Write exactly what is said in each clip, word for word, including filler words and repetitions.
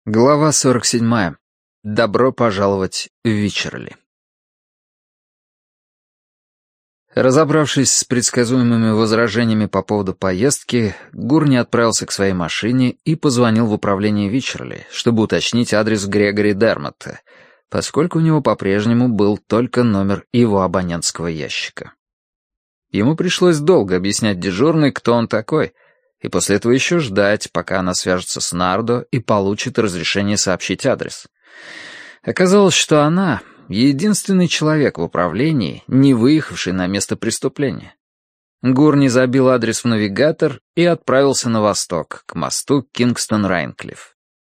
Глава сорок седьмая. Добро пожаловать в Вичерли. Разобравшись с предсказуемыми возражениями по поводу поездки, Гурни отправился к своей машине и позвонил в управление Вичерли, чтобы уточнить адрес Грегори Дермотта, поскольку у него по-прежнему был только номер его абонентского ящика. Ему пришлось долго объяснять дежурной, кто он такой, и после этого еще ждать, пока она свяжется с Нардо и получит разрешение сообщить адрес. Оказалось, что она — единственный человек в управлении, не выехавший на место преступления. Гурни забил адрес в навигатор и отправился на восток, к мосту Кингстон-Райнклифф.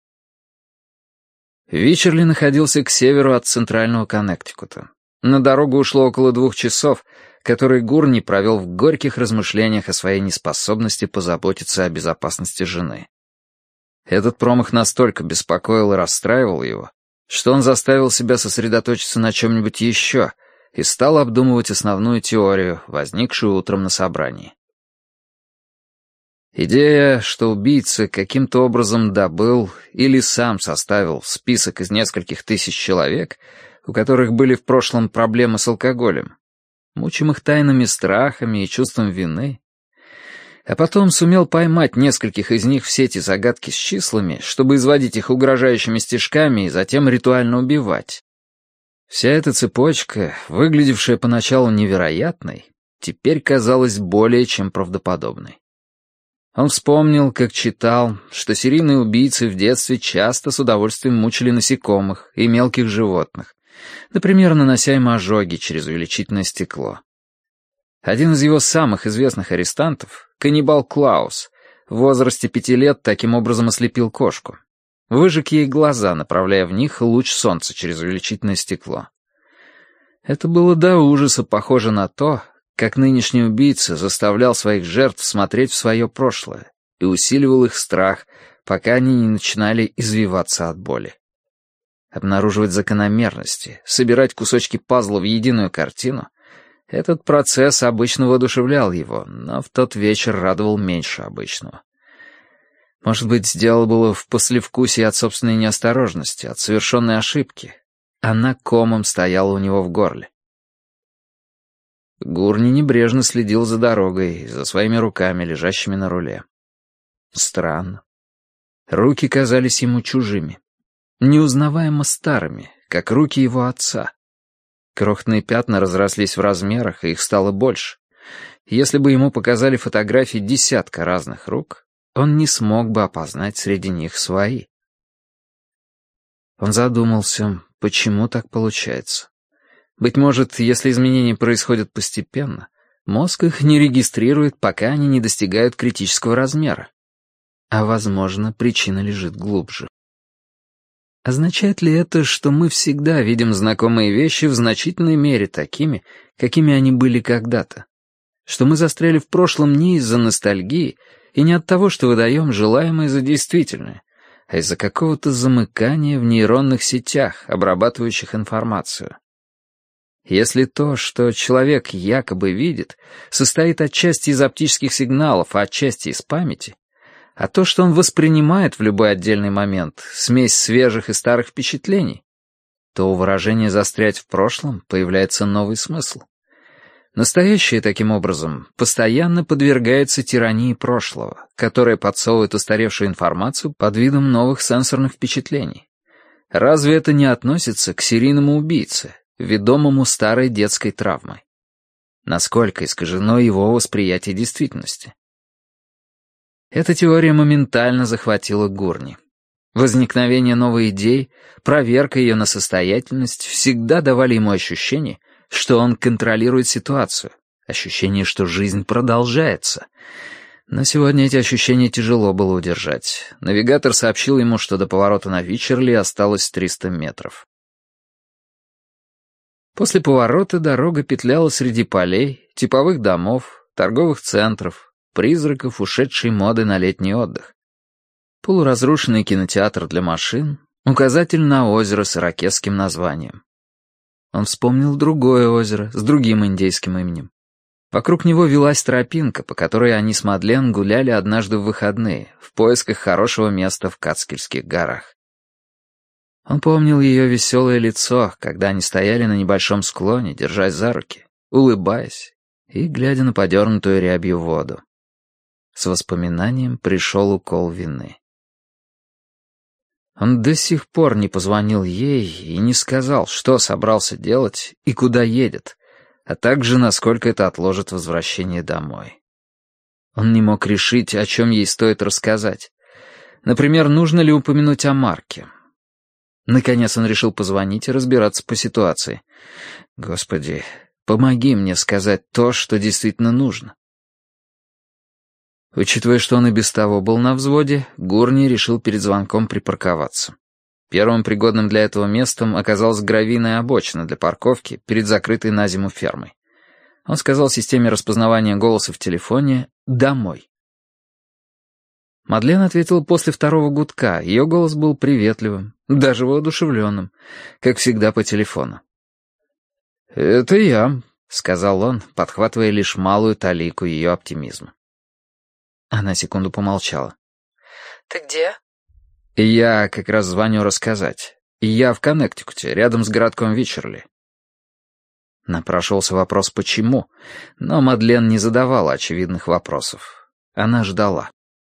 Вичерли находился к северу от центрального Коннектикута. На дорогу ушло около двух часов, которые Гурни провел в горьких размышлениях о своей неспособности позаботиться о безопасности жены. Этот промах настолько беспокоил и расстраивал его, что он заставил себя сосредоточиться на чем-нибудь еще и стал обдумывать основную теорию, возникшую утром на собрании. Идея, что убийца каким-то образом добыл или сам составил список из нескольких тысяч человек, у которых были в прошлом проблемы с алкоголем, мучимых тайными страхами и чувством вины, а потом сумел поймать нескольких из них в сети загадки с числами, чтобы изводить их угрожающими стишками и затем ритуально убивать. Вся эта цепочка, выглядевшая поначалу невероятной, теперь казалась более чем правдоподобной. Он вспомнил, как читал, что серийные убийцы в детстве часто с удовольствием мучили насекомых и мелких животных, например, нанося им ожоги через увеличительное стекло. Один из его самых известных арестантов, каннибал Клаус, в возрасте пяти лет таким образом ослепил кошку. Выжег ей глаза, направляя в них луч солнца через увеличительное стекло. Это было до ужаса похоже на то, как нынешний убийца заставлял своих жертв смотреть в свое прошлое и усиливал их страх, пока они не начинали извиваться от боли. Обнаруживать закономерности, собирать кусочки пазла в единую картину — этот процесс обычно воодушевлял его, но в тот вечер радовал меньше обычного. Может быть, дело было в послевкусии от собственной неосторожности, от совершенной ошибки. Она комом стояла у него в горле. Гурни небрежно следил за дорогой, за своими руками, лежащими на руле. Странно. Руки казались ему чужими, неузнаваемо старыми, как руки его отца. Крохотные пятна разрослись в размерах, и их стало больше. Если бы ему показали фотографии десятка разных рук, он не смог бы опознать среди них свои. Он задумался, почему так получается. Быть может, если изменения происходят постепенно, мозг их не регистрирует, пока они не достигают критического размера. А, возможно, причина лежит глубже. Означает ли это, что мы всегда видим знакомые вещи в значительной мере такими, какими они были когда-то? Что мы застряли в прошлом не из-за ностальгии и не от того, что выдаем желаемое за действительное, а из-за какого-то замыкания в нейронных сетях, обрабатывающих информацию? Если то, что человек якобы видит, состоит отчасти из оптических сигналов, а отчасти из памяти, а то, что он воспринимает в любой отдельный момент, смесь свежих и старых впечатлений, то у выражения «застрять в прошлом» появляется новый смысл. Настоящее, таким образом, постоянно подвергается тирании прошлого, которое подсовывает устаревшую информацию под видом новых сенсорных впечатлений. Разве это не относится к серийному убийце, ведомому старой детской травмой? Насколько искажено его восприятие действительности? Эта теория моментально захватила Гурни. Возникновение новой идеи, проверка ее на состоятельность всегда давали ему ощущение, что он контролирует ситуацию, ощущение, что жизнь продолжается. Но сегодня эти ощущения тяжело было удержать. Навигатор сообщил ему, что до поворота на Вичерли осталось триста метров. После поворота дорога петляла среди полей, типовых домов, торговых центров, призраков ушедшей моды на летний отдых. Полуразрушенный кинотеатр для машин, указатель на озеро с ирокесским названием. Он вспомнил другое озеро с другим индейским именем. Вокруг него велась тропинка, по которой они с Мадлен гуляли однажды в выходные, в поисках хорошего места в Катскильских горах. Он помнил ее веселое лицо, когда они стояли на небольшом склоне, держась за руки, улыбаясь и глядя на подернутую рябью воду. С воспоминанием пришел укол вины. Он до сих пор не позвонил ей и не сказал, что собрался делать и куда едет, а также насколько это отложит возвращение домой. Он не мог решить, о чем ей стоит рассказать. Например, нужно ли упомянуть о Марке. Наконец он решил позвонить и разбираться по ситуации. «Господи, помоги мне сказать то, что действительно нужно». Учитывая, что он и без того был на взводе, Гурни решил перед звонком припарковаться. Первым пригодным для этого местом оказалась гравийная обочина для парковки перед закрытой на зиму фермой. Он сказал системе распознавания голоса в телефоне «Домой». Мадлен ответила после второго гудка. Ее голос был приветливым, даже воодушевленным, как всегда по телефону. «Это я», — сказал он, подхватывая лишь малую талику ее оптимизма. Она секунду помолчала. «Ты где?» «Я как раз звоню рассказать. Я в Коннектикуте, рядом с городком Вичерли». Напрашивался вопрос «почему?», но Мадлен не задавала очевидных вопросов. Она ждала.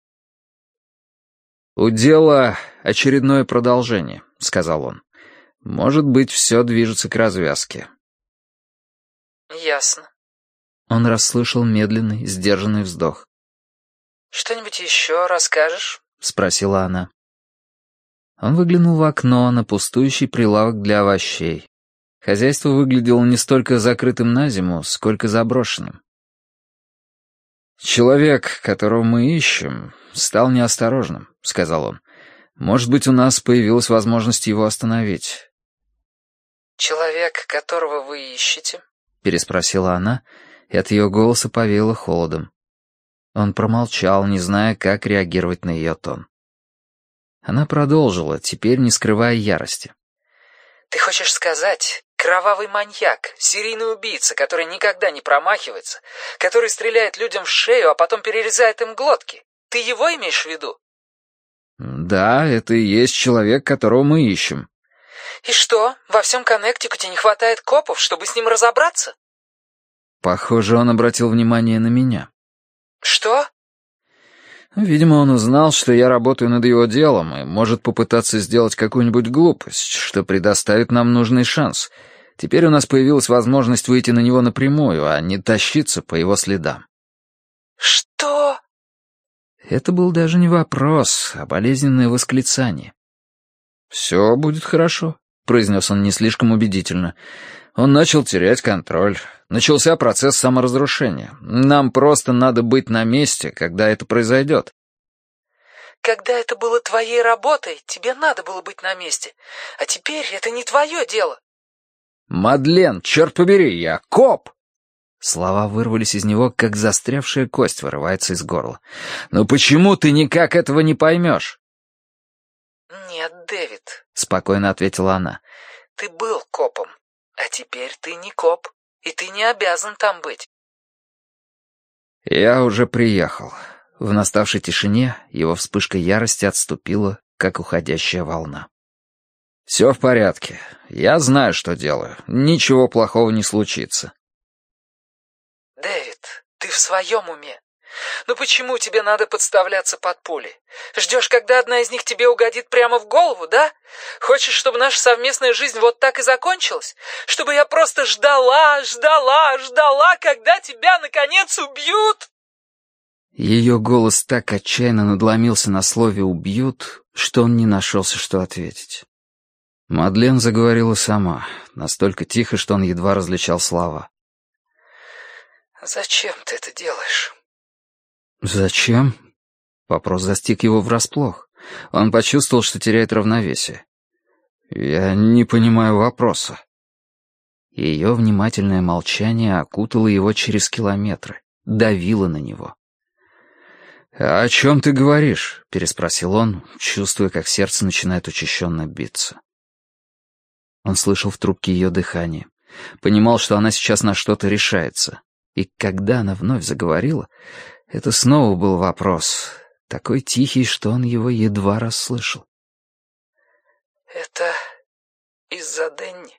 «У дела очередное продолжение», — сказал он. «Может быть, все движется к развязке». «Ясно». Он расслышал медленный, сдержанный вздох. «Что-нибудь еще расскажешь?» — спросила она. Он выглянул в окно на пустующий прилавок для овощей. Хозяйство выглядело не столько закрытым на зиму, сколько заброшенным. «Человек, которого мы ищем, стал неосторожным», — сказал он. «Может быть, у нас появилась возможность его остановить». «Человек, которого вы ищете?» — переспросила она, и от ее голоса повеяло холодом. Он промолчал, не зная, как реагировать на ее тон. Она продолжила, теперь не скрывая ярости. «Ты хочешь сказать, кровавый маньяк, серийный убийца, который никогда не промахивается, который стреляет людям в шею, а потом перерезает им глотки? Ты его имеешь в виду?» «Да, это и есть человек, которого мы ищем». «И что, во всем Коннектикуте не хватает копов, чтобы с ним разобраться?» Похоже, он обратил внимание на меня. «Что?» Видимо, он узнал, что я работаю над его делом и может попытаться сделать какую-нибудь глупость, что предоставит нам нужный шанс. Теперь у нас появилась возможность выйти на него напрямую, а не тащиться по его следам. «Что?» Это был даже не вопрос, а болезненное восклицание. «Все будет хорошо», — произнес он не слишком убедительно. Он начал терять контроль. Начался процесс саморазрушения. Нам просто надо быть на месте, когда это произойдет. «Когда это было твоей работой, тебе надо было быть на месте. А теперь это не твое дело». «Мадлен, черт побери, я коп!» Слова вырвались из него, как застрявшая кость вырывается из горла. «Ну почему ты никак этого не поймешь?» «Нет, Дэвид», — спокойно ответила она. «Ты был копом, а теперь ты не коп, и ты не обязан там быть». Я уже приехал. В наставшей тишине его вспышка ярости отступила, как уходящая волна. «Все в порядке. Я знаю, что делаю. Ничего плохого не случится». «Дэвид, ты в своем уме? Ну почему тебе надо подставляться под пули? Ждешь, когда одна из них тебе угодит прямо в голову, да? Хочешь, чтобы наша совместная жизнь вот так и закончилась? Чтобы я просто ждала, ждала, ждала, когда тебя, наконец, убьют?» Ее голос так отчаянно надломился на слове «убьют», что он не нашелся, что ответить. Мадлен заговорила сама, настолько тихо, что он едва различал слова. «Зачем ты это делаешь?» «Зачем?» Вопрос застиг его врасплох. Он почувствовал, что теряет равновесие. «Я не понимаю вопроса». Ее внимательное молчание окутало его через километры, давило на него. «О чем ты говоришь?» — переспросил он, чувствуя, как сердце начинает учащенно биться. Он слышал в трубке ее дыхание, понимал, что она сейчас на что-то решается. И когда она вновь заговорила, это снова был вопрос, такой тихий, что он его едва расслышал. Это из-за Дэнни.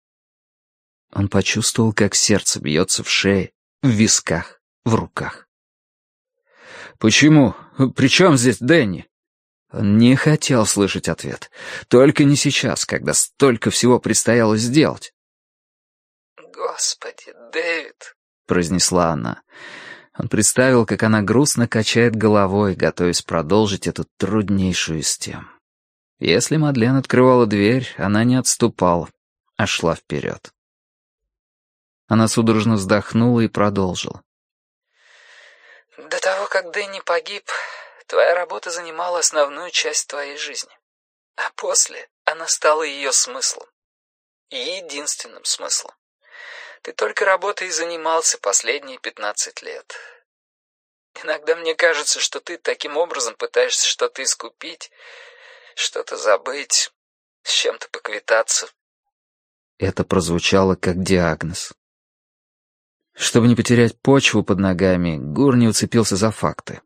Он почувствовал, как сердце бьется в шее, в висках, в руках. «Почему? При чем здесь Дэнни?» Он не хотел слышать ответ. Только не сейчас, когда столько всего предстояло сделать. «Господи, Дэвид», — произнесла она. Он представил, как она грустно качает головой, готовясь продолжить эту труднейшую из тем. Если Мадлен открывала дверь, она не отступала, а шла вперед. Она судорожно вздохнула и продолжила. «До того, как Дэнни погиб, твоя работа занимала основную часть твоей жизни. А после она стала ее смыслом. Единственным смыслом. Ты только работой и занимался последние пятнадцать лет. Иногда мне кажется, что ты таким образом пытаешься что-то искупить, что-то забыть, с чем-то поквитаться». Это прозвучало как диагноз. Чтобы не потерять почву под ногами, Гурни уцепился за факты.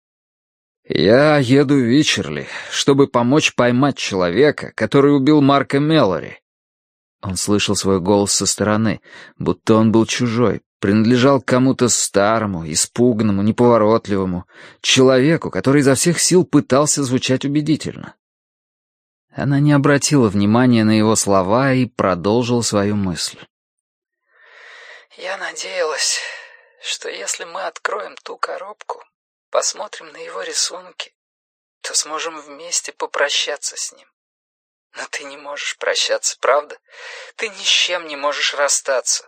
«Я еду в Вичерли, чтобы помочь поймать человека, который убил Марка Меллори». Он слышал свой голос со стороны, будто он был чужой, принадлежал к кому-то старому, испуганному, неповоротливому, человеку, который изо всех сил пытался звучать убедительно. Она не обратила внимания на его слова и продолжила свою мысль. «Я надеялась, что если мы откроем ту коробку, посмотрим на его рисунки, то сможем вместе попрощаться с ним. Но ты не можешь прощаться, правда? Ты ни с чем не можешь расстаться».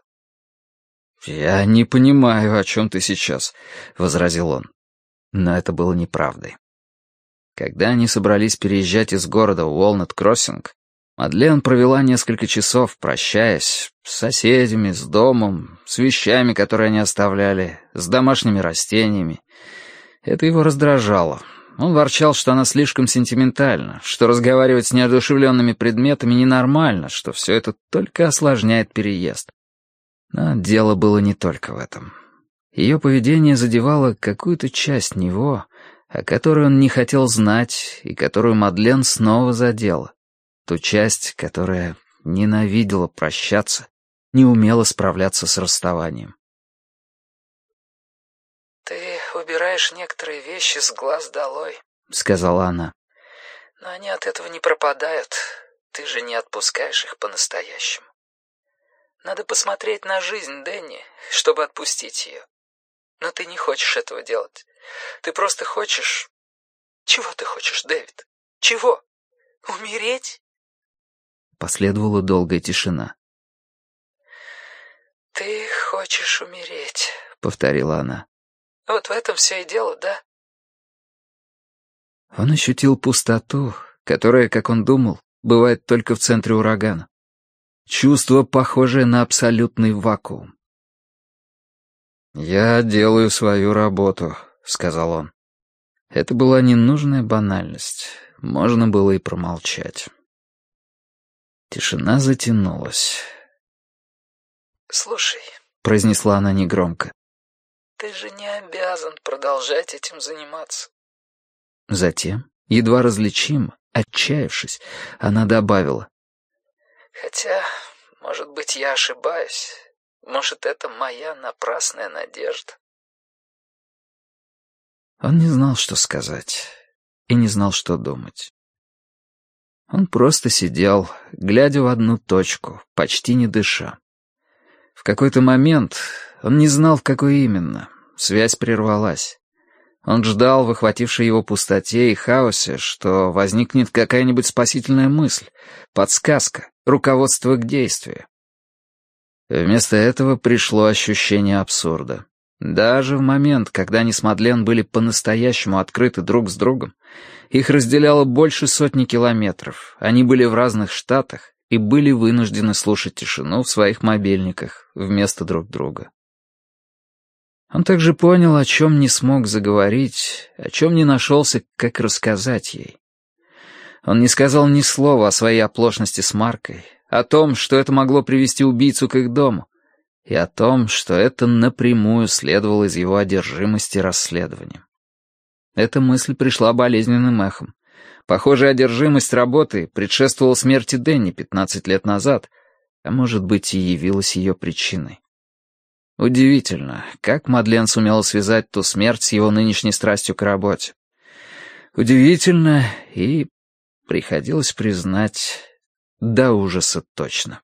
«Я не понимаю, о чем ты сейчас», — возразил он. Но это было неправдой. Когда они собрались переезжать из города в Уолнет-Кроссинг, Мадлен провела несколько часов, прощаясь, с соседями, с домом, с вещами, которые они оставляли, с домашними растениями. Это его раздражало. Он ворчал, что она слишком сентиментальна, что разговаривать с неодушевленными предметами ненормально, что все это только осложняет переезд. Но дело было не только в этом. Ее поведение задевало какую-то часть него, о которой он не хотел знать и которую Мадлен снова задела. Ту часть, которая ненавидела прощаться, не умела справляться с расставанием. «Ты убираешь некоторые вещи с глаз долой», — сказала она. «но они от этого не пропадают. Ты же не отпускаешь их по-настоящему. Надо посмотреть на жизнь Дэнни, чтобы отпустить ее. Но ты не хочешь этого делать. Ты просто хочешь... Чего ты хочешь, Дэвид? Чего? Умереть?» Последовала долгая тишина. «Ты хочешь умереть», — повторила она. «Вот в этом все и дело, да?» Он ощутил пустоту, которая, как он думал, бывает только в центре урагана. Чувство, похожее на абсолютный вакуум. «Я делаю свою работу», — сказал он. Это была ненужная банальность. Можно было и промолчать. Тишина затянулась. «Слушай», — произнесла она негромко. «ты же не обязан продолжать этим заниматься». Затем, едва различимо, отчаявшись, она добавила. «Хотя, может быть, я ошибаюсь. Может, это моя напрасная надежда». Он не знал, что сказать, и не знал, что думать. Он просто сидел, глядя в одну точку, почти не дыша. В какой-то момент, он не знал, в какой именно, связь прервалась. Он ждал в охватившей его пустоте и хаосе, что возникнет какая-нибудь спасительная мысль, подсказка, руководство к действию. Вместо этого пришло ощущение абсурда. Даже в момент, когда они с Мадлен были по-настоящему открыты друг с другом, их разделяло больше сотни километров, они были в разных штатах и были вынуждены слушать тишину в своих мобильниках вместо друг друга. Он также понял, о чем не смог заговорить, о чем не нашелся, как рассказать ей. Он не сказал ни слова о своей оплошности с Маркой, о том, что это могло привести убийцу к их дому, и о том, что это напрямую следовало из его одержимости расследованием. Эта мысль пришла болезненным эхом, Похоже, одержимость работы предшествовала смерти Дэнни пятнадцать лет назад, а может быть и явилась ее причиной. Удивительно, как Мадлен сумела связать ту смерть с его нынешней страстью к работе. Удивительно и, приходилось признать, до ужаса точно.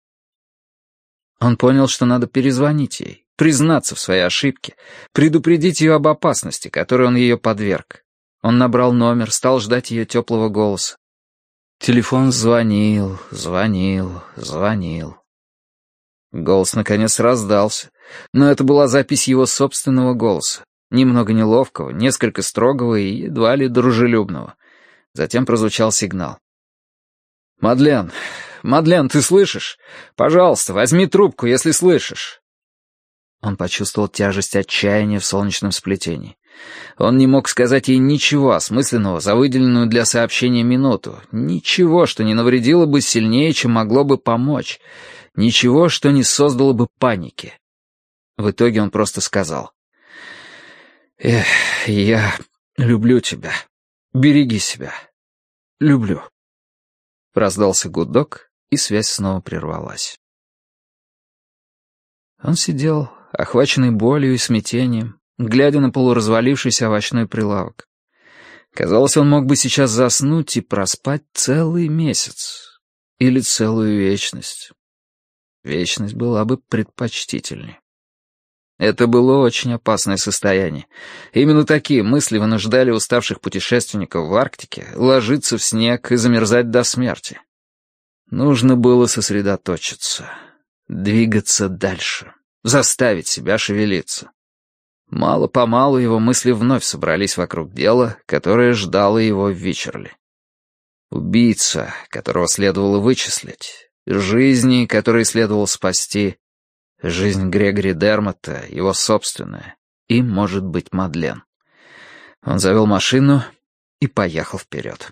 Он понял, что надо перезвонить ей, признаться в своей ошибке, предупредить ее об опасности, которой он ее подверг. Он набрал номер, стал ждать ее теплого голоса. Телефон звонил, звонил, звонил. Голос, наконец, раздался, но это была запись его собственного голоса, немного неловкого, несколько строгого и едва ли дружелюбного. Затем прозвучал сигнал. «Мадлен, Мадлен, ты слышишь? Пожалуйста, возьми трубку, если слышишь». Он почувствовал тяжесть отчаяния в солнечном сплетении. Он не мог сказать ей ничего осмысленного за выделенную для сообщения минуту, ничего, что не навредило бы сильнее, чем могло бы помочь, ничего, что не создало бы паники. В итоге он просто сказал: «Эх, я люблю тебя. Береги себя. Люблю». Раздался гудок, и связь снова прервалась. Он сидел, охваченный болью и смятением, глядя на полуразвалившийся овощной прилавок. Казалось, он мог бы сейчас заснуть и проспать целый месяц. Или целую вечность. Вечность была бы предпочтительней. Это было очень опасное состояние. Именно такие мысли вынуждали уставших путешественников в Арктике ложиться в снег и замерзать до смерти. Нужно было сосредоточиться, двигаться дальше, заставить себя шевелиться. Мало-помалу его мысли вновь собрались вокруг дела, которое ждало его в Вичерли. Убийца, которого следовало вычислить, жизни, которые следовало спасти, жизнь Грегори Дермота, его собственная, и, может быть, Мадлен. Он завел машину и поехал вперед.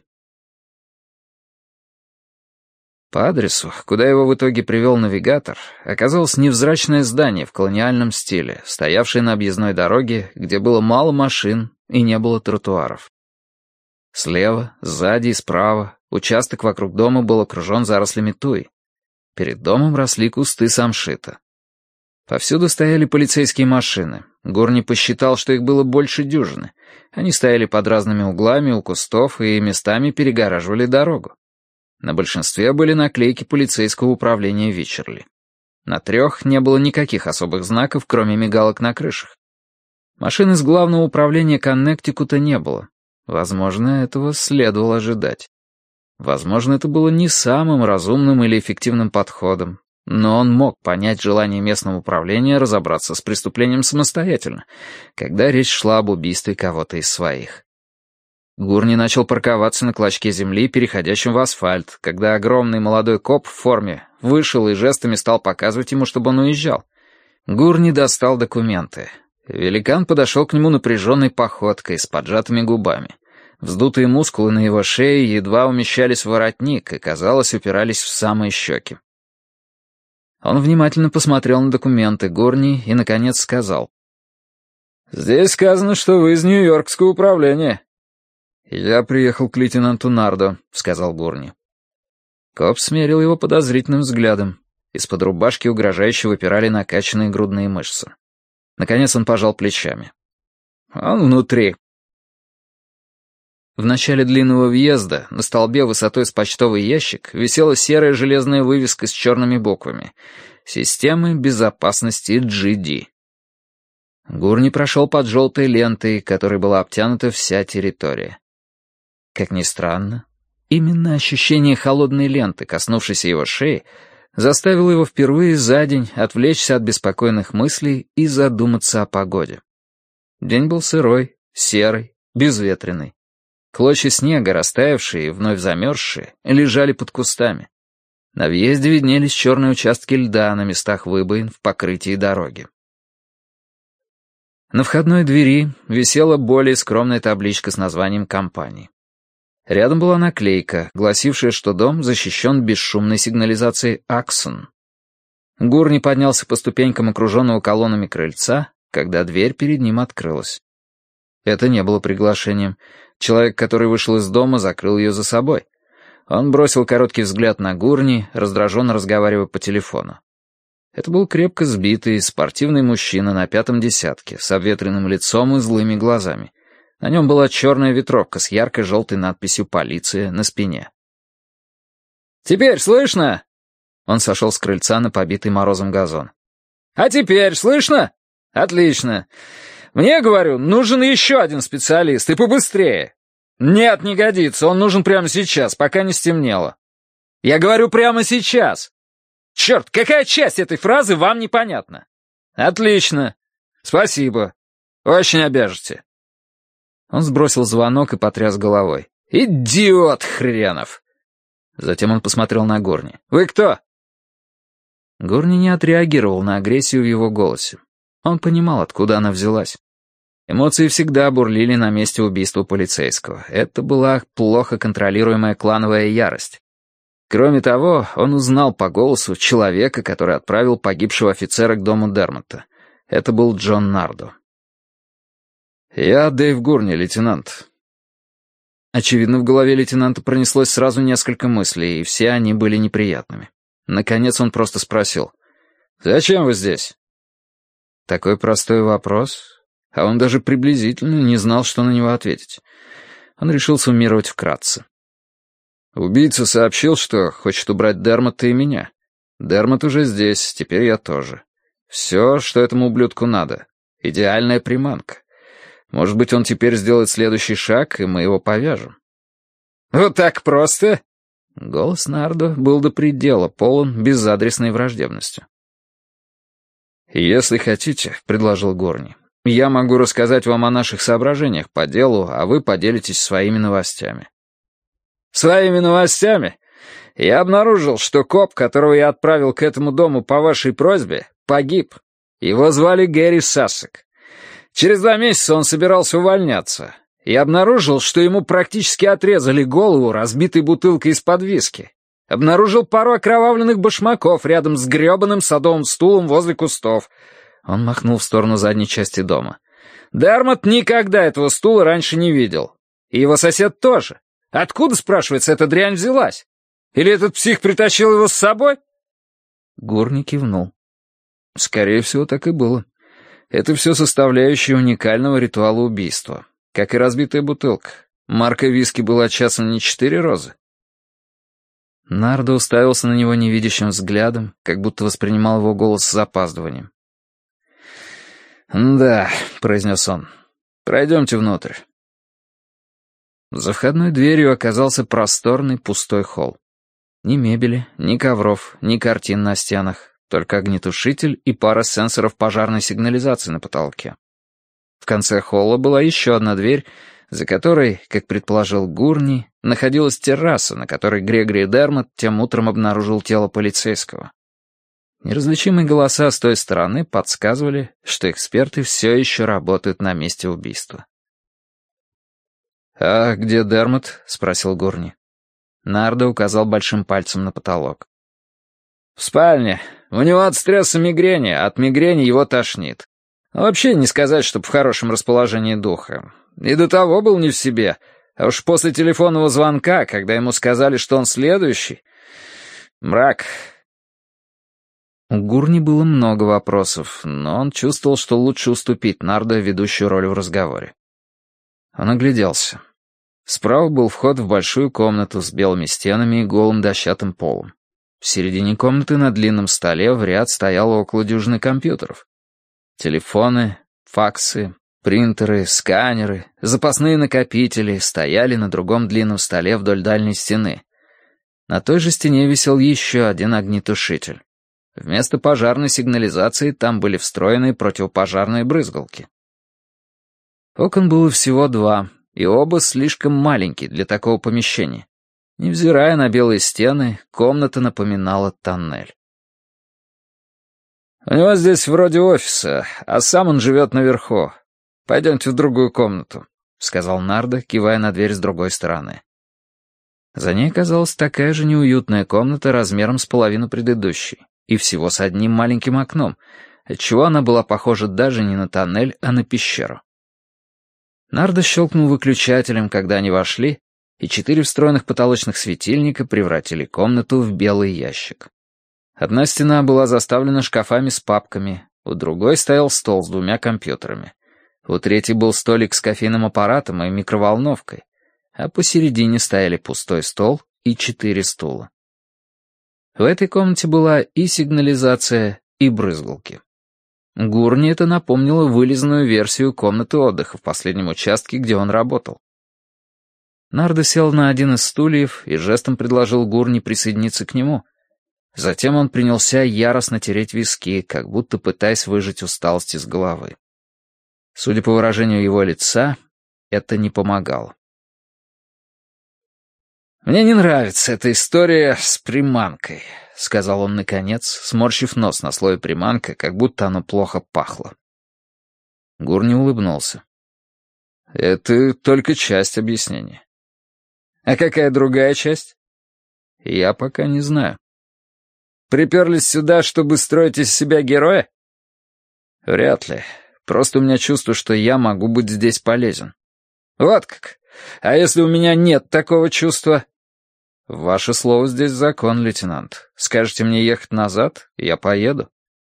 По адресу, куда его в итоге привел навигатор, оказалось невзрачное здание в колониальном стиле, стоявшее на объездной дороге, где было мало машин и не было тротуаров. Слева, сзади и справа участок вокруг дома был окружен зарослями туи. Перед домом росли кусты самшита. Повсюду стояли полицейские машины. Гурни посчитал, что их было больше дюжины. Они стояли под разными углами у кустов и местами перегораживали дорогу. На большинстве были наклейки полицейского управления Вичерли. На трех не было никаких особых знаков, кроме мигалок на крышах. Машин из главного управления Коннектикута не было. Возможно, этого следовало ожидать. Возможно, это было не самым разумным или эффективным подходом, но он мог понять желание местного управления разобраться с преступлением самостоятельно, когда речь шла об убийстве кого-то из своих. Гурни начал парковаться на клочке земли, переходящем в асфальт, когда огромный молодой коп в форме вышел и жестами стал показывать ему, чтобы он уезжал. Гурни достал документы. Великан подошел к нему напряженной походкой, с поджатыми губами. Вздутые мускулы на его шее едва умещались в воротник и, казалось, упирались в самые щеки. Он внимательно посмотрел на документы Гурни и, наконец, сказал: «Здесь сказано, что вы из Нью-Йоркского управления». «Я приехал к лейтенанту Нардо», — сказал Гурни. Коп смерил его подозрительным взглядом. Из-под рубашки угрожающе выпирали накачанные грудные мышцы. Наконец он пожал плечами. «Он внутри». В начале длинного въезда на столбе высотой с почтовый ящик висела серая железная вывеска с черными буквами «Системы безопасности джи ди». Гурни прошел под желтой лентой, которой была обтянута вся территория. Как ни странно, именно ощущение холодной ленты, коснувшейся его шеи, заставило его впервые за день отвлечься от беспокойных мыслей и задуматься о погоде. День был сырой, серый, безветренный. Клочья снега, растаявшие и вновь замерзшие, лежали под кустами. На въезде виднелись черные участки льда на местах выбоин в покрытии дороги. На входной двери висела более скромная табличка с названием компании. Рядом была наклейка, гласившая, что дом защищен бесшумной сигнализацией «Аксон». Гурни поднялся по ступенькам окруженного колоннами крыльца, когда дверь перед ним открылась. Это не было приглашением. Человек, который вышел из дома, закрыл ее за собой. Он бросил короткий взгляд на Гурни, раздраженно разговаривая по телефону. Это был крепко сбитый, спортивный мужчина на пятом десятке, с обветренным лицом и злыми глазами. На нем была черная ветровка с яркой желтой надписью «Полиция» на спине. «Теперь слышно?» Он сошел с крыльца на побитый морозом газон. «А теперь слышно? Отлично. Мне, говорю, нужен еще один специалист, и побыстрее. Нет, не годится, он нужен прямо сейчас, пока не стемнело. Я говорю прямо сейчас. Черт, какая часть этой фразы вам непонятна? Отлично. Спасибо. Очень обяжете». Он сбросил звонок и потряс головой. «Идиот хренов!» Затем он посмотрел на Гурни. «Вы кто?» Гурни не отреагировал на агрессию в его голосе. Он понимал, откуда она взялась. Эмоции всегда бурлили на месте убийства полицейского. Это была плохо контролируемая клановая ярость. Кроме того, он узнал по голосу человека, который отправил погибшего офицера к дому Дермота. Это был Джон Нардо. «Я Дэйв Гурни, лейтенант». Очевидно, в голове лейтенанта пронеслось сразу несколько мыслей, и все они были неприятными. Наконец он просто спросил: «Зачем вы здесь?» Такой простой вопрос, а он даже приблизительно не знал, что на него ответить. Он решил суммировать вкратце. «Убийца сообщил, что хочет убрать Дермота и меня. Дермот уже здесь, теперь я тоже. Все, что этому ублюдку надо. Идеальная приманка. Может быть, он теперь сделает следующий шаг, и мы его повяжем». «Вот так просто?» Голос Нардо был до предела полон безадресной враждебностью. «Если хотите, — предложил Гурни, — я могу рассказать вам о наших соображениях по делу, а вы поделитесь своими новостями». «Своими новостями? Я обнаружил, что коп, которого я отправил к этому дому по вашей просьбе, погиб. Его звали Гэри Сассек. Через два месяца он собирался увольняться. И обнаружил, что ему практически отрезали голову разбитой бутылкой из-под виски. Обнаружил пару окровавленных башмаков рядом с гребаным садовым стулом возле кустов». Он махнул в сторону задней части дома. «Дермот никогда этого стула раньше не видел. И его сосед тоже. Откуда, спрашивается, эта дрянь взялась? Или этот псих притащил его с собой?» Гурни кивнул. «Скорее всего, так и было. Это все составляющие уникального ритуала убийства. Как и разбитая бутылка. Марка виски была часом не четыре розы». Нардо уставился на него невидящим взглядом, как будто воспринимал его голос с запаздыванием. «Да», — произнес он, — «пройдемте внутрь». За входной дверью оказался просторный пустой холл. Ни мебели, ни ковров, ни картин на стенах, только огнетушитель и пара сенсоров пожарной сигнализации на потолке. В конце холла была еще одна дверь, за которой, как предположил Гурни, находилась терраса, на которой Грегори Дермот тем утром обнаружил тело полицейского. Неразличимые голоса с той стороны подсказывали, что эксперты все еще работают на месте убийства. «А где Дермот?» — спросил Гурни. Нардо указал большим пальцем на потолок. «В спальне. У него от стресса мигрени, а от мигрени его тошнит. Вообще не сказать, чтоб в хорошем расположении духа. И до того был не в себе. А уж после телефонного звонка, когда ему сказали, что он следующий... Мрак». У Гурни было много вопросов, но он чувствовал, что лучше уступить Нардо ведущую роль в разговоре. Он огляделся. Справа был вход в большую комнату с белыми стенами и голым дощатым полом. В середине комнаты на длинном столе в ряд стояло около дюжины компьютеров. Телефоны, факсы, принтеры, сканеры, запасные накопители стояли на другом длинном столе вдоль дальней стены. На той же стене висел еще один огнетушитель. Вместо пожарной сигнализации там были встроены противопожарные брызгалки. Окон было всего два, и оба слишком маленькие для такого помещения. Невзирая на белые стены, комната напоминала тоннель. «У него здесь вроде офиса, а сам он живет наверху. Пойдемте в другую комнату», — сказал Нардо, кивая на дверь с другой стороны. За ней оказалась такая же неуютная комната размером с половину предыдущей, и всего с одним маленьким окном, отчего она была похожа даже не на тоннель, а на пещеру. Нардо щелкнул выключателем, когда они вошли, и четыре встроенных потолочных светильника превратили комнату в белый ящик. Одна стена была заставлена шкафами с папками, у другой стоял стол с двумя компьютерами. У третьей был столик с кофейным аппаратом и микроволновкой, а посередине стояли пустой стол и четыре стула. В этой комнате была и сигнализация, и брызгалки. Гурни это напомнило вылизанную версию комнаты отдыха в последнем участке, где он работал. Нардо сел на один из стульев и жестом предложил Гурни присоединиться к нему. Затем он принялся яростно тереть виски, как будто пытаясь выжать усталость из головы. Судя по выражению его лица, это не помогало. «Мне не нравится эта история с приманкой», — сказал он наконец, сморщив нос на слое приманка, как будто оно плохо пахло. Гурни улыбнулся. «Это только часть объяснения». «А какая другая часть?» «Я пока не знаю». «Приперлись сюда, чтобы строить из себя героя?» «Вряд ли. Просто у меня чувство, что я могу быть здесь полезен». «Вот как? А если у меня нет такого чувства?» «Ваше слово здесь закон, лейтенант. Скажете мне ехать назад, я поеду».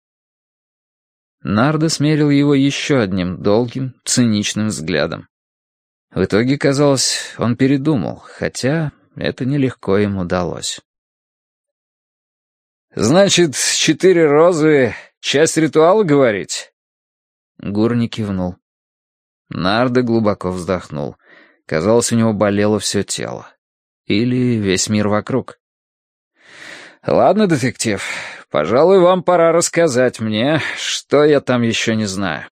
Нардо смерил его еще одним долгим, циничным взглядом. В итоге, казалось, он передумал, хотя это нелегко ему удалось. «Значит, четыре розы — часть ритуала, говорите?» Гурни кивнул. Нардо глубоко вздохнул. Казалось, у него болело все тело. Или весь мир вокруг. «Ладно, детектив, пожалуй, вам пора рассказать мне, что я там еще не знаю».